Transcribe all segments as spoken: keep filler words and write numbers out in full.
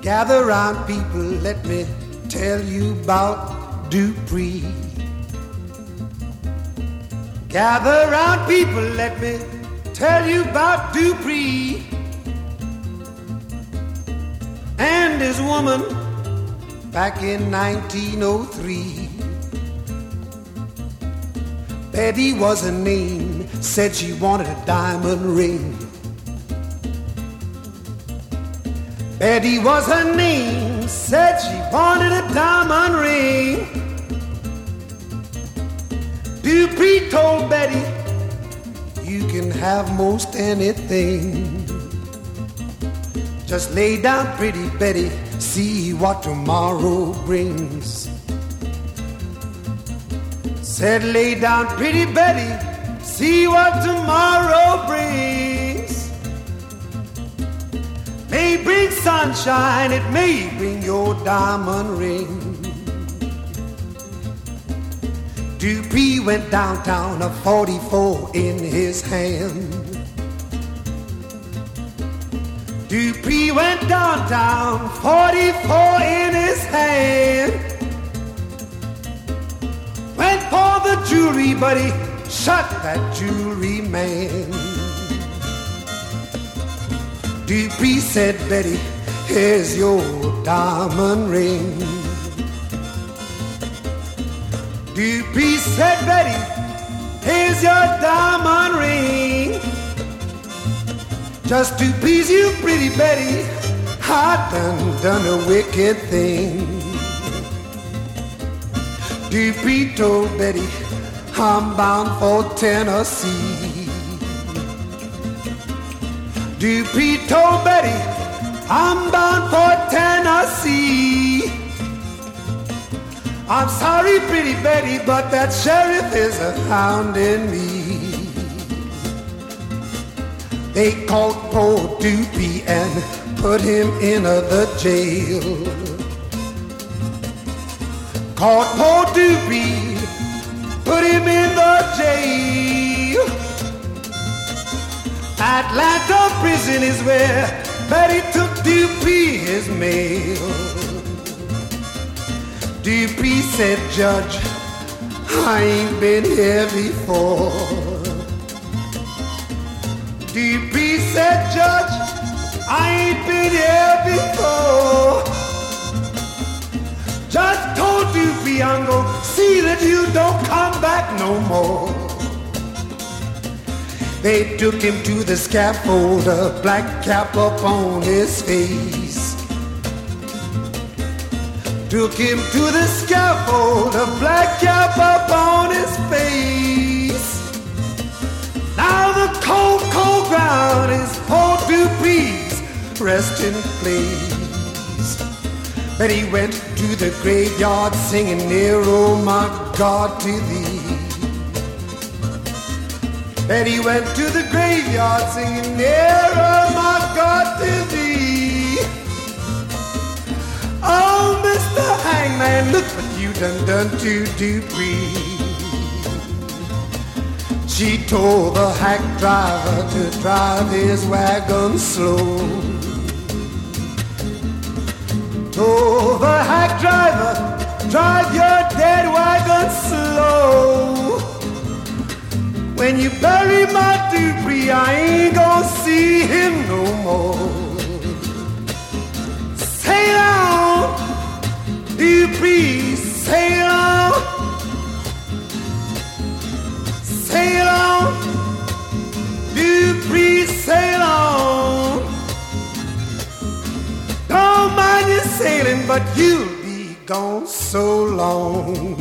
Gather round, people, let me tell you about Dupree. Gather round, people, let me tell you about Dupree and his woman back in nineteen oh three. Betty was her name, said she wanted a diamond ring. Betty was her name, said she wanted a diamond ring. Dupree told Betty, you can have most anything. Just lay down, pretty Betty, see what tomorrow brings. Said, lay down, pretty Betty, see what tomorrow brings. May bring sunshine, it may bring your diamond ring. Dupree went downtown, a forty-four in his hand. Dupree went downtown, forty-four in his hand. Went for the jewelry, but he shot that jewelry man. Dupree said, Betty, here's your diamond ring. Dupree said, Betty, here's your diamond ring. Just to please you, pretty Betty, I done done a wicked thing. Dupree told Betty, I'm bound for Tennessee. Dupree told Betty, I'm bound for Tennessee. I'm sorry, pretty Betty, but that sheriff is a hounding me. They caught poor Dupree and put him in the jail. Caught poor Dupree, put him in the jail. Atlanta prison is where Betty took Dupree his mail. Dupree said, Judge, I ain't been here before. Dupree said, Judge, I ain't been here before. Judge told Dupree, I'm gonna see that you don't come back no more. They took him to the scaffold, a black cap up on his face. Took him to the scaffold, a black cap up on his face. Now the cold, cold ground is poor Dupree's resting place. But he went to the graveyard singing, near, oh my God, to thee. But he went to the graveyard singing, near, oh my God, to thee. Oh, Mister Hangman, look what you done done to Dupree. She told the hack driver to drive his wagon slow. Told the hack driver, drive your dead wagon slow. When you bury my Dupree, I ain't gonna see him no more. Sail on, Dupree, sail on. Sail on, Dupree, sail on. Don't mind you sailing, but you'll be gone so long.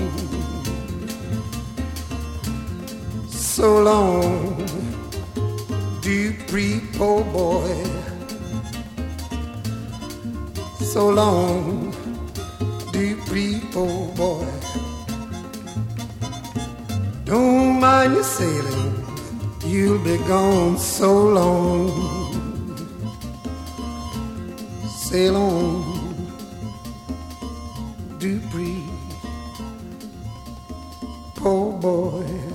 So long, Dupree, poor boy. So long, Dupree, poor boy. Don't mind you sailing, you'll be gone so long. Sail on, Dupree, poor boy.